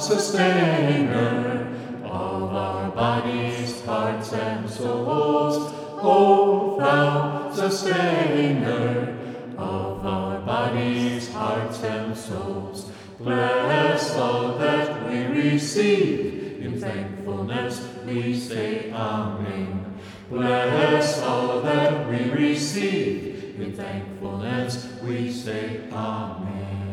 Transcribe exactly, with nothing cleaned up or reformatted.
sustainer of our bodies, hearts, and souls. O thou sustainer of our bodies, hearts, and souls. Bless all that we receive. In thankfulness we say Amen. Bless all that we receive. In thankfulness we say Amen.